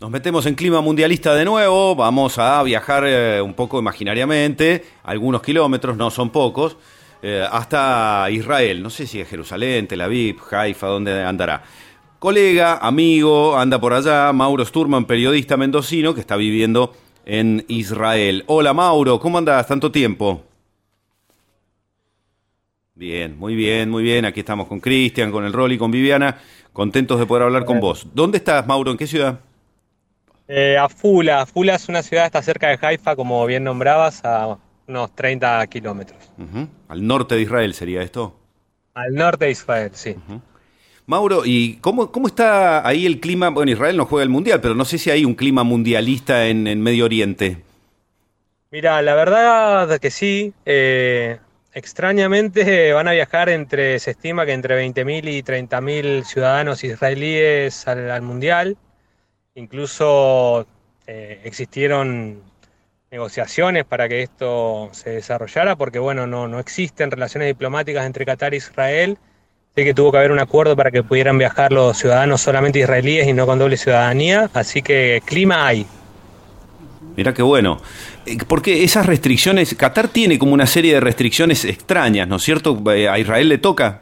Nos metemos en clima mundialista de nuevo, vamos a viajar un poco imaginariamente, algunos kilómetros, no son pocos, hasta Israel. No sé si es Jerusalén, Tel Aviv, Haifa, ¿dónde andará? Colega, amigo, anda por allá, Mauro Sturman, periodista mendocino que está viviendo en Israel. Hola Mauro, ¿cómo andas? ¿Tanto tiempo? Bien, muy bien, muy bien. Aquí estamos con Cristian, con el Rolly, con Viviana, contentos de poder hablar con vos. ¿Dónde estás, Mauro? ¿En qué ciudad? A Fula. Fula es una ciudad, está cerca de Haifa, como bien nombrabas, a unos 30 kilómetros. Al norte de Israel sería esto. Al norte de Israel, sí. Mauro, ¿y cómo está ahí el clima? Bueno, Israel no juega el Mundial, pero no sé si hay un clima mundialista en Medio Oriente. Mira, la verdad que sí. Extrañamente van a viajar se estima que entre 20.000 y 30.000 ciudadanos israelíes al Mundial. Incluso existieron negociaciones para que esto se desarrollara, porque bueno, no existen relaciones diplomáticas entre Qatar e Israel. Sé que tuvo que haber un acuerdo para que pudieran viajar los ciudadanos solamente israelíes y no con doble ciudadanía, así que clima hay. Mirá qué bueno. Porque esas restricciones, Qatar tiene como una serie de restricciones extrañas, ¿no es cierto? ¿A Israel le toca?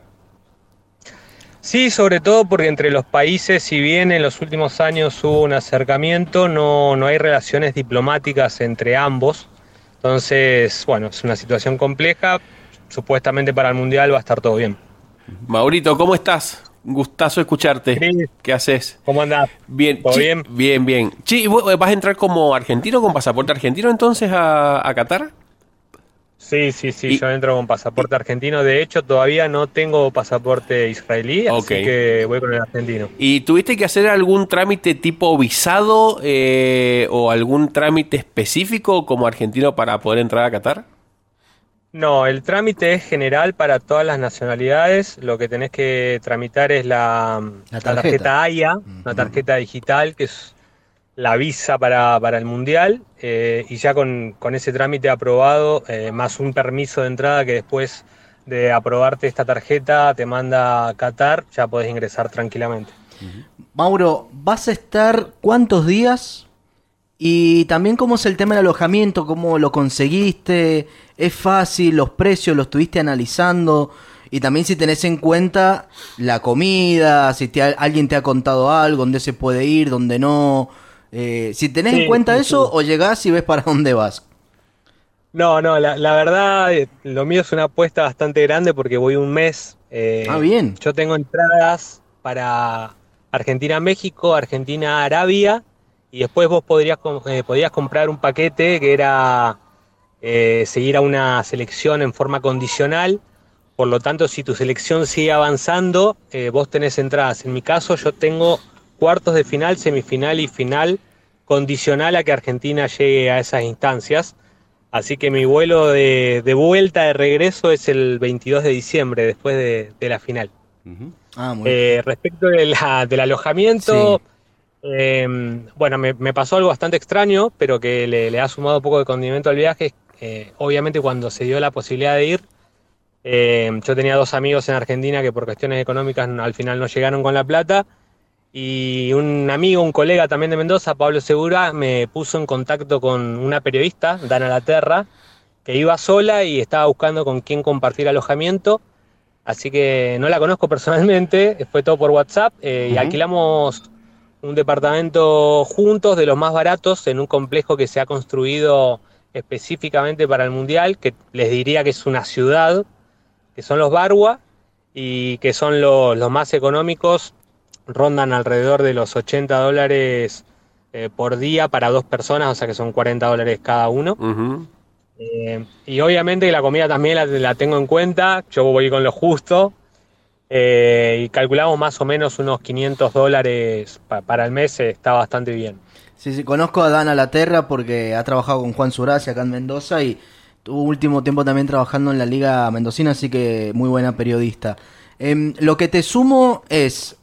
Sí, sobre todo porque entre los países, si bien en los últimos años hubo un acercamiento, no hay relaciones diplomáticas entre ambos. Entonces, bueno, es una situación compleja. Supuestamente para el Mundial va a estar todo bien. Maurito, ¿cómo estás? Un gustazo escucharte. Cris, ¿Qué haces? ¿cómo andás? Bien, ¿Todo bien? bien, bien. Che, ¿y vos vas a entrar como argentino, con pasaporte argentino entonces a Qatar? Sí, Y, yo entro con pasaporte argentino. De hecho, todavía no tengo pasaporte israelí, ok. así que voy con el argentino. ¿Y tuviste que hacer algún trámite tipo visado o algún trámite específico como argentino para poder entrar a Qatar? No, el trámite es general para todas las nacionalidades. Lo que tenés que tramitar es La la tarjeta. tarjeta AIA, una tarjeta digital que es la visa para el Mundial. Y ya con ese trámite aprobado, más un permiso de entrada que después de aprobarte esta tarjeta te manda a Qatar, ya podés ingresar tranquilamente. Mauro, ¿vas a estar cuántos días? Y también cómo es el tema del alojamiento, cómo lo conseguiste, es fácil, los precios los estuviste analizando y también si tenés en cuenta la comida, si alguien te ha contado algo, dónde se puede ir, dónde no, si tenés en Sí, cuenta sí, eso sí. o llegás y ves para dónde vas. No, la verdad, lo mío es una apuesta bastante grande porque voy un mes. Ah, bien. Yo tengo entradas para Argentina-México, Argentina-Arabia, y después vos podías comprar un paquete que era seguir a una selección en forma condicional. Por lo tanto, si tu selección sigue avanzando, vos tenés entradas. En mi caso, yo tengo cuartos de final, semifinal y final condicional a que Argentina llegue a esas instancias. Así que mi vuelo de vuelta, de regreso, es el 22 de diciembre, después de la final. Ah, muy bien. Respecto del Sí. alojamiento, bueno, me pasó algo bastante extraño, pero que le ha sumado un poco de condimento al viaje. Obviamente cuando se dio la posibilidad de ir, yo tenía dos amigos en Argentina que por cuestiones económicas al final no llegaron con la plata. Y un amigo, un colega también de Mendoza, Pablo Segura, me puso en contacto con una periodista, Dana Laterra, que iba sola y estaba buscando con quién compartir alojamiento. Así que no la conozco personalmente, fue todo por WhatsApp, y alquilamos un departamento juntos, de los más baratos, en un complejo que se ha construido específicamente para el Mundial, que les diría que es una ciudad, que son los Barwa, y que son los más económicos, rondan alrededor de los $80 por día para dos personas, o sea que son $40 cada uno. Ujú. Y obviamente la comida también la tengo en cuenta, yo voy con lo justo, y calculamos más o menos unos $500 para el mes, está bastante bien. Sí, sí, conozco a Dana Laterra porque ha trabajado con Juan Suracia acá en Mendoza y tuvo último tiempo también trabajando en la Liga Mendocina, así que muy buena periodista. Lo que te sumo es,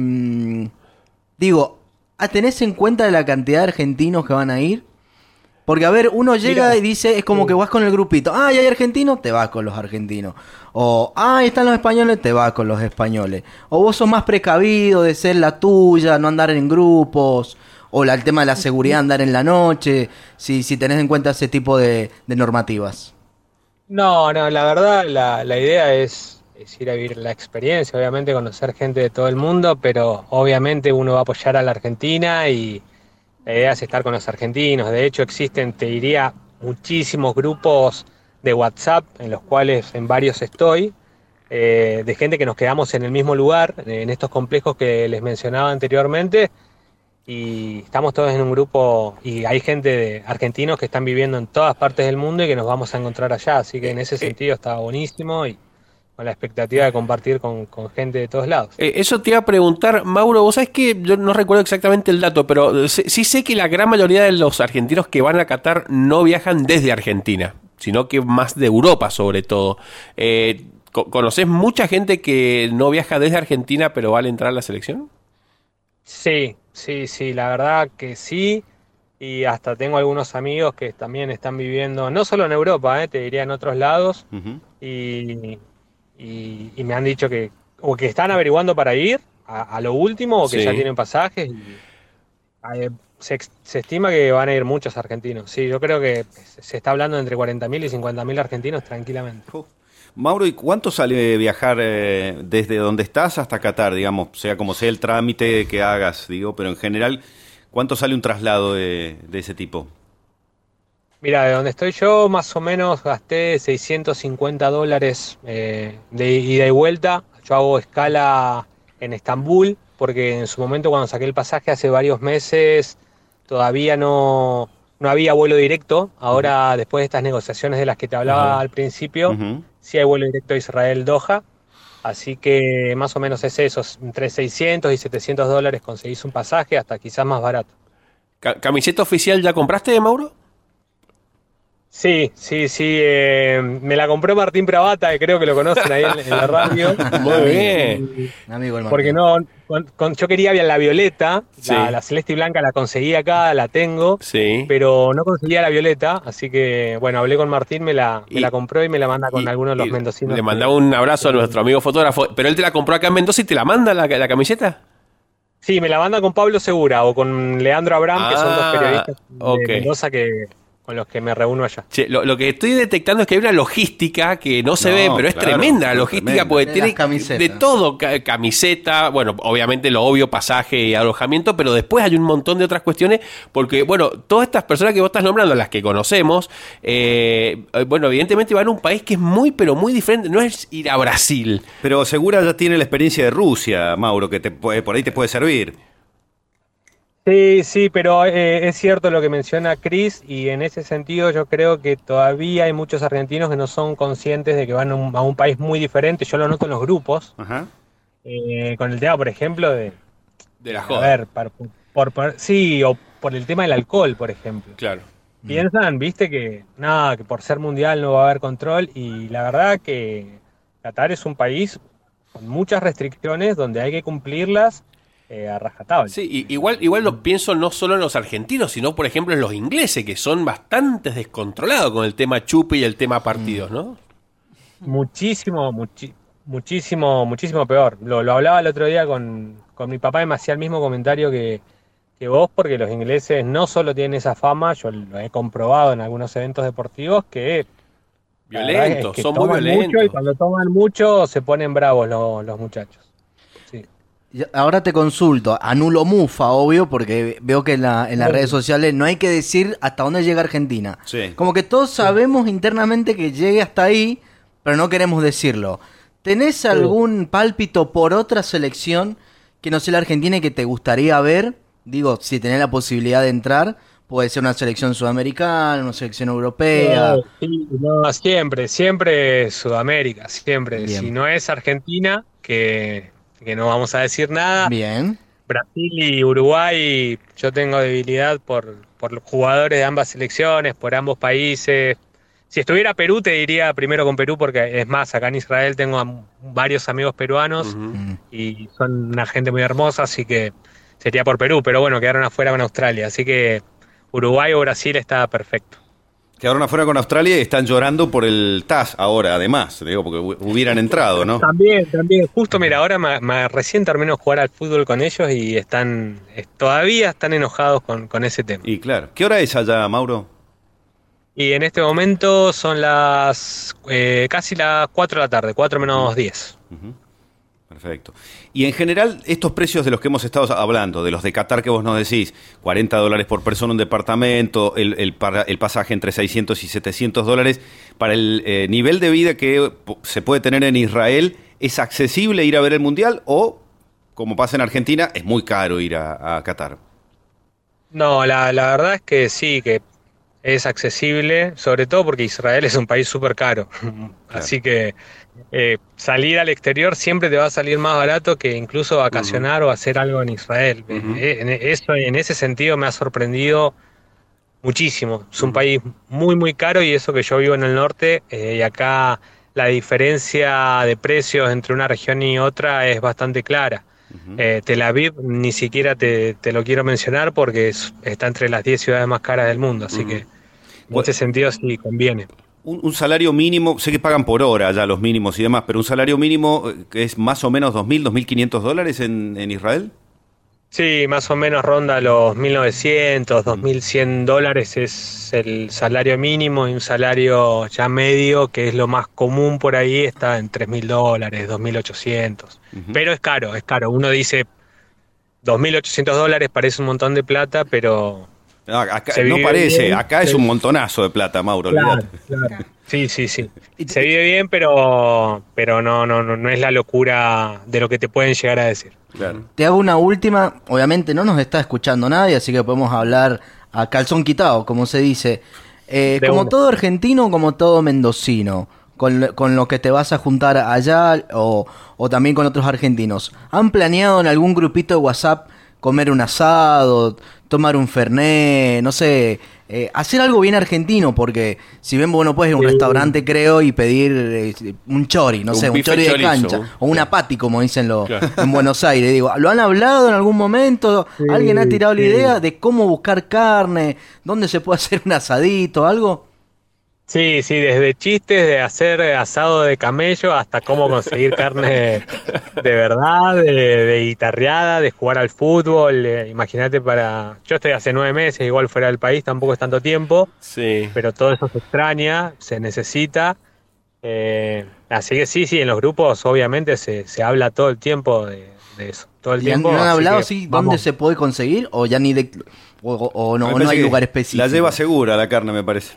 digo, ¿tenés en cuenta la cantidad de argentinos que van a ir? Porque, a ver, uno llega Mira, y dice, es como que vas con el grupito. Ah, ¿y hay argentinos? Te vas con los argentinos. O, ah, ¿y están los españoles? Te vas con los españoles. O vos sos más precavido de ser la tuya, no andar en grupos. o el tema de la seguridad, andar en la noche, si tenés en cuenta ese tipo de normativas. No, la verdad, la idea es ir a vivir la experiencia, obviamente conocer gente de todo el mundo, pero obviamente uno va a apoyar a la Argentina y la idea es estar con los argentinos. De hecho, existen, te diría, muchísimos grupos de WhatsApp en los cuales en varios estoy, de gente que nos quedamos en el mismo lugar, en estos complejos que les mencionaba anteriormente, y estamos todos en un grupo y hay gente de argentinos que están viviendo en todas partes del mundo y que nos vamos a encontrar allá, así que en ese sentido está buenísimo y con la expectativa de compartir con gente de todos lados. Eso te iba a preguntar, Mauro, vos sabés que yo no recuerdo exactamente el dato, pero sí sé que la gran mayoría de los argentinos que van a Qatar no viajan desde Argentina, sino que más de Europa sobre todo. ¿Conocés mucha gente que no viaja desde Argentina pero vale entrar a la selección? Sí, la verdad que sí, y hasta tengo algunos amigos que también están viviendo, no solo en Europa, te diría en otros lados, Ujú. y me han dicho que o que están averiguando para ir a lo último o que Sí. ya tienen pasajes. Se estima que van a ir muchos argentinos. Sí, yo creo que se está hablando de entre 40.000 y 50.000 argentinos tranquilamente. Mauro, ¿y cuánto sale viajar desde donde estás hasta Qatar, digamos, sea como sea el trámite que hagas, digo, pero en general, ¿cuánto sale un traslado de ese tipo? Mira, de donde estoy yo, más o menos gasté $650 de ida y vuelta. Yo hago escala en Estambul, porque en su momento cuando saqué el pasaje hace varios meses todavía no había vuelo directo. Ahora, después de estas negociaciones de las que te hablaba al principio, Ujú. sí hay vuelo directo a Israel-Doha. Así que más o menos es eso, entre 600 y $700 conseguís un pasaje, hasta quizás más barato. ¿Camiseta oficial ya compraste, Mauro? Sí, me la compró Martín Pravata, que creo que lo conocen ahí en la radio. Muy bien. Amigo del Porque Martín. yo quería la violeta, Sí. la celeste y blanca la conseguí acá, la tengo, Sí. pero no conseguía la violeta, así que bueno, hablé con Martín, me la Y- compró y me la manda con Y- algunos de los y mendocinos. Le mandaba un abrazo a nuestro amigo fotógrafo. ¿Pero él te la compró acá en Mendoza y te la manda la camiseta? Sí, me la manda con Pablo Segura o con Leandro Abraham, que son dos Ah, periodistas ok. de Mendoza con los que me reúno allá. Che, lo que estoy detectando es que hay una logística que no se No, ve, pero es claro, tremenda la no, logística, tremenda. porque De tiene las camisetas. de todo, camiseta, bueno, obviamente lo obvio, pasaje y alojamiento, pero después hay un montón de otras cuestiones, porque, bueno, todas estas personas que vos estás nombrando, las que conocemos, bueno, evidentemente van a un país que es muy, pero muy diferente, no es ir a Brasil. Pero Segura ya tiene la experiencia de Rusia, Mauro, que por ahí te puede servir. Sí, pero es cierto lo que menciona Chris y en ese sentido yo creo que todavía hay muchos argentinos que no son conscientes de que van a un país muy diferente. Yo lo noto en los grupos, Ajá. con el tema, por ejemplo, de, De la a joda. ver, sí, o por el tema del alcohol, por ejemplo. Claro. Piensan, viste, que nada, que por ser mundial no va a haber control y la verdad que Qatar es un país con muchas restricciones donde hay que cumplirlas a rajatabla. Sí, igual lo pienso no solo en los argentinos, sino por ejemplo en los ingleses, que son bastante descontrolados con el tema chupi y el tema partidos, ¿no? Muchísimo peor. Lo hablaba el otro día con mi papá y me hacía el mismo comentario que vos, porque los ingleses no solo tienen esa fama, yo lo he comprobado en algunos eventos deportivos, que la verdad Violentos, es que son muy toman violentos. mucho y cuando toman mucho se ponen bravos los muchachos. Sí. Ahora te consulto, anulo mufa, obvio, porque veo que en las Obvio. redes sociales no hay que decir hasta dónde llega Argentina. Sí. Como que todos sabemos internamente que llegue hasta ahí, pero no queremos decirlo. ¿Tenés algún pálpito por otra selección que no sea la Argentina y que te gustaría ver? Digo, si tenés la posibilidad de entrar, puede ser una selección sudamericana, una selección europea. Sí, no, siempre Sudamérica, siempre. Bien. Si no es Argentina, que no vamos a decir nada. Bien. Brasil y Uruguay, yo tengo debilidad por los jugadores de ambas selecciones, por ambos países. Si estuviera Perú, te diría primero con Perú, porque es más, acá en Israel tengo varios amigos peruanos Ujú. y son una gente muy hermosa, así que sería por Perú, pero bueno, quedaron afuera con Australia, así que Uruguay o Brasil está perfecto. Quedaron afuera con Australia y están llorando por el TAS ahora, además, digo, porque hubieran entrado, ¿no? También. Justo, mira, ahora recién termino de jugar al fútbol con ellos y todavía están enojados con ese tema. Y claro. ¿Qué hora es allá, Mauro? Y en este momento son casi las 4 de la tarde, 4 menos 10. Ujú. Perfecto. Y en general, estos precios de los que hemos estado hablando, de los de Qatar que vos nos decís, $40 por persona un departamento, el pasaje entre $600 y $700, para el nivel de vida que se puede tener en Israel, ¿es accesible ir a ver el Mundial o, como pasa en Argentina, es muy caro ir a Qatar? No, la verdad es que sí, que es accesible, sobre todo porque Israel es un país súper caro. Así que salir al exterior siempre te va a salir más barato que incluso vacacionar o hacer algo en Israel. En ese sentido me ha sorprendido muchísimo. Es un país muy, muy caro y eso que yo vivo en el norte y acá la diferencia de precios entre una región y otra es bastante clara. Tel Aviv ni siquiera te lo quiero mencionar porque está entre las 10 ciudades más caras del mundo, así que en ese sentido sí conviene. Un salario mínimo, sé que pagan por hora ya los mínimos y demás, pero un salario mínimo que es más o menos $2.000, $2.500 en Israel. Sí, más o menos ronda los 1.900, $2.100 es el salario mínimo y un salario ya medio, que es lo más común por ahí, está en $3.000, $2.800. Pero es caro. Uno dice $2.800 parece un montón de plata, pero Acá, no parece, bien, acá es un montonazo de plata, Mauro. Claro. Sí. Se vive bien, pero no es la locura de lo que te pueden llegar a decir. Claro. Te hago una última, obviamente no nos está escuchando nadie, así que podemos hablar a calzón quitado, como se dice. Como todo argentino, como todo mendocino, con lo que te vas a juntar allá o también con otros argentinos, ¿han planeado en algún grupito de WhatsApp comer un asado, tomar un fernet, no sé, hacer algo bien argentino? Porque si bien vos no puedes ir a un restaurante, creo, y pedir un chori, no sé, un chori de cancha, o una pati, como dicen en Buenos Aires. Digo, ¿lo han hablado en algún momento? ¿Alguien ha tirado la idea de cómo buscar carne? ¿Dónde se puede hacer un asadito, algo? Sí, desde chistes de hacer asado de camello hasta cómo conseguir carne de verdad, de guitarreada, de jugar al fútbol. Imagínate yo estoy hace 9 meses, igual fuera del país, tampoco es tanto tiempo, sí, pero todo eso se extraña, se necesita. Así que sí, en los grupos obviamente se habla todo el tiempo de eso. Todo el tiempo. ¿No han hablado así dónde se puede conseguir? ¿O ya ni o no hay lugar específico? La lleva segura la carne, me parece.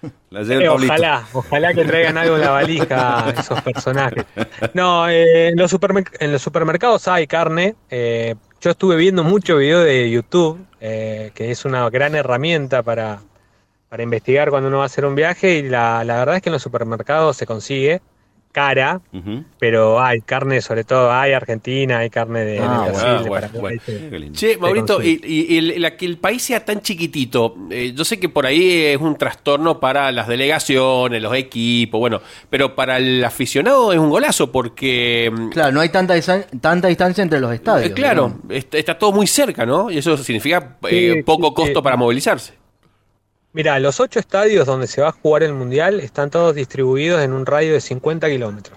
Ojalá que traigan algo en la valija esos personajes. No, en los supermercados hay carne. Yo estuve viendo mucho video de YouTube, que es una gran herramienta para investigar cuando uno va a hacer un viaje, y la verdad es que en los supermercados se consigue cara, pero hay carne, sobre todo hay Argentina, hay carne de Brasil. Bueno. Che, Maurito, y que el país sea tan chiquitito, yo sé que por ahí es un trastorno para las delegaciones, los equipos, bueno, pero para el aficionado es un golazo porque... Claro, no hay tanta distancia entre los estadios. Claro, está todo muy cerca, ¿no? Y eso significa poco costo para movilizarse. Mira, los 8 estadios donde se va a jugar el Mundial están todos distribuidos en un radio de 50 kilómetros.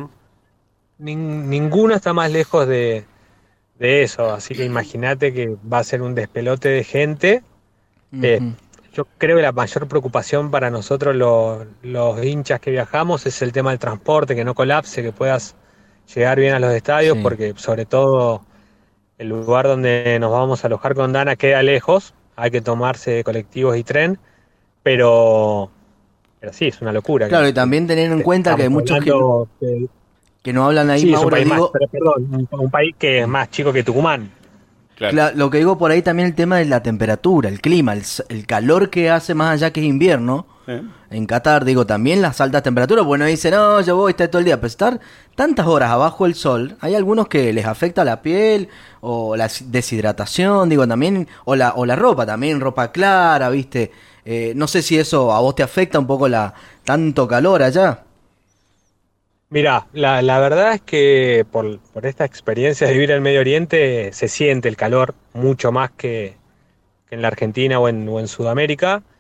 Ninguno está más lejos de eso, así que imagínate que va a ser un despelote de gente. Yo creo que la mayor preocupación para nosotros los hinchas que viajamos es el tema del transporte, que no colapse, que puedas llegar bien a los estadios, porque sobre todo el lugar donde nos vamos a alojar con Dana queda lejos. Hay que tomarse colectivos y tren, pero sí, es una locura. Claro, y también tener en cuenta que hay muchos que no hablan ahí, Mauro, un país que es más chico que Tucumán. Claro, lo que digo por ahí también el tema de la temperatura, el clima, el calor que hace más allá que es invierno. En Qatar, digo, también las altas temperaturas. Bueno, dicen, no, yo voy a estar todo el día, pero estar tantas horas abajo del sol, hay algunos que les afecta la piel o la deshidratación, digo, también, o la ropa, también ropa clara, ¿viste? No sé si eso a vos te afecta un poco tanto calor allá. Mirá, la verdad es que por esta experiencia de vivir en el Medio Oriente se siente el calor mucho más que en la Argentina o en Sudamérica.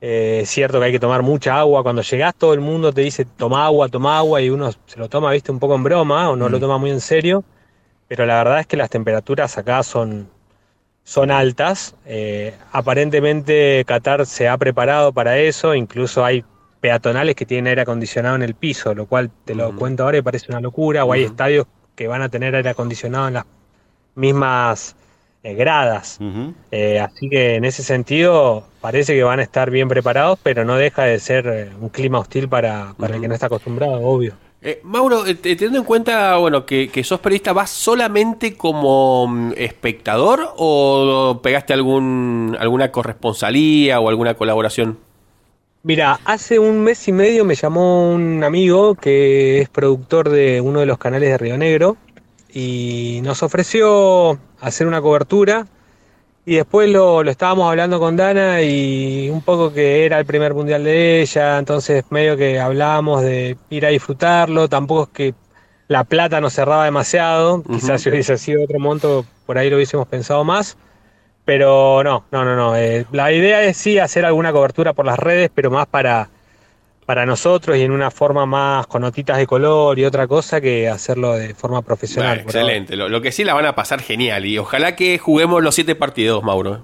Es cierto que hay que tomar mucha agua. Cuando llegás todo el mundo te dice toma agua y uno se lo toma, viste, un poco en broma o no lo toma muy en serio. Pero la verdad es que las temperaturas acá son altas. Aparentemente Qatar se ha preparado para eso. Incluso hay peatonales que tienen aire acondicionado en el piso, lo cual te lo cuento ahora y parece una locura. O hay estadios que van a tener aire acondicionado en las mismas gradas. Así que en ese sentido parece que van a estar bien preparados, pero no deja de ser un clima hostil para el que no está acostumbrado, obvio. Mauro, teniendo en cuenta que sos periodista, ¿vas solamente como espectador o pegaste alguna corresponsalía o alguna colaboración? Mira, hace un mes y medio me llamó un amigo que es productor de uno de los canales de Río Negro y nos ofreció hacer una cobertura y después lo estábamos hablando con Dana y un poco que era el primer mundial de ella, entonces medio que hablábamos de ir a disfrutarlo, tampoco es que la plata nos cerraba demasiado, quizás si hubiese sido otro monto por ahí lo hubiésemos pensado más, pero no. La idea es sí hacer alguna cobertura por las redes, pero más para nosotros y en una forma más con notitas de color y otra cosa que hacerlo de forma profesional. Bueno, excelente, lo que sí la van a pasar genial y ojalá que juguemos los 7 partidos, Mauro.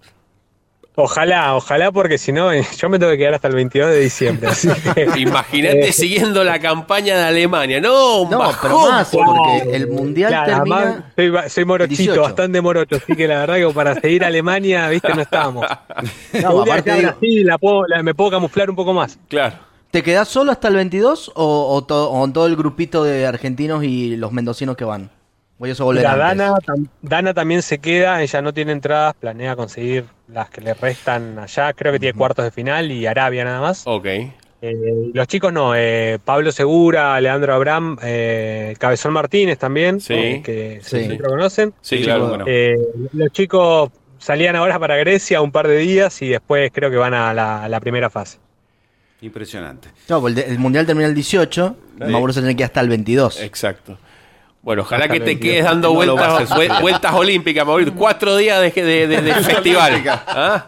Ojalá porque si no yo me tengo que quedar hasta el 22 de diciembre. Así que, imagínate siguiendo la campaña de Alemania. No, pero más, porque el mundial termina. Soy morochito, 18. bastante morocho, así que la verdad que para seguir a Alemania, viste, no estábamos. No, aparte digo, Brasil, me puedo camuflar un poco más. Claro. ¿Te quedás solo hasta el 22 o todo el grupito de argentinos y los mendocinos que van? Voy a volver antes. Dana también se queda, ella no tiene entradas, planea conseguir las que le restan allá, creo que tiene cuartos de final y Arabia nada más. Ok. Los chicos no, Pablo Segura, Leandro Abraham, Cabezón Martínez también, que siempre lo conocen. Sí, claro. Bueno. Los chicos salían ahora para Grecia un par de días y después creo que van a la primera fase. Impresionante. No, el mundial termina el 18, Mauro se tiene que ir hasta el 22. Exacto. Bueno, ojalá que te quedes dando vueltas olímpicas, Mauro. 4 días de festival. ¿Ah?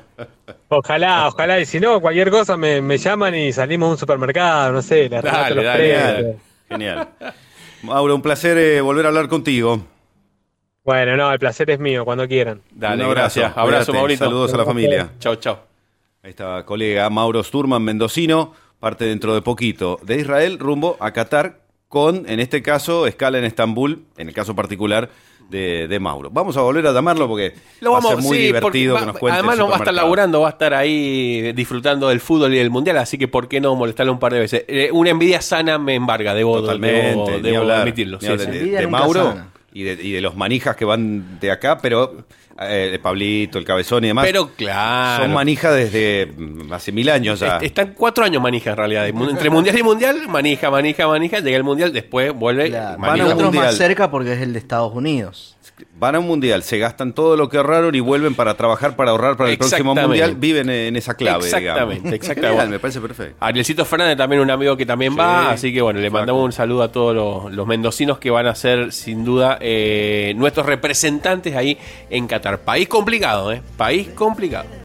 Ojalá, y si no, cualquier cosa me llaman y salimos a un supermercado, no sé, Dale. Genial. Mauro, un placer volver a hablar contigo. Bueno, no, el placer es mío, cuando quieran. Dale, gracias. Abrazo, Maurito. Saludos a la familia. Chau. Ahí está, colega Mauro Sturman, mendocino, parte dentro de poquito de Israel rumbo a Qatar con, en este caso, escala en Estambul, en el caso particular de Mauro. Vamos a volver a llamarlo porque va a ser muy divertido que nos cuente. Además no va a estar laburando, va a estar ahí disfrutando del fútbol y del mundial, así que ¿por qué no molestarle un par de veces? Una envidia sana me embarga, debo admitirlo. De Mauro y de los manijas que van de acá, pero de Pablito, el Cabezón y demás. Pero claro. Son manijas desde hace 1000 años ya. Están 4 años manija en realidad. Entre mundial y mundial, manija. Llega el mundial, después vuelve. Claro, van a otros más cerca porque es el de Estados Unidos. Van a un mundial, se gastan todo lo que ahorraron y vuelven para trabajar, para ahorrar para el próximo mundial. Viven en esa clave, Exactamente. Genial, me parece perfecto. Arielcito Fernández también un amigo que también va, así que bueno, le mandamos un saludo a todos los mendocinos que van a ser sin duda nuestros representantes ahí en Qatar. País complicado, País complicado.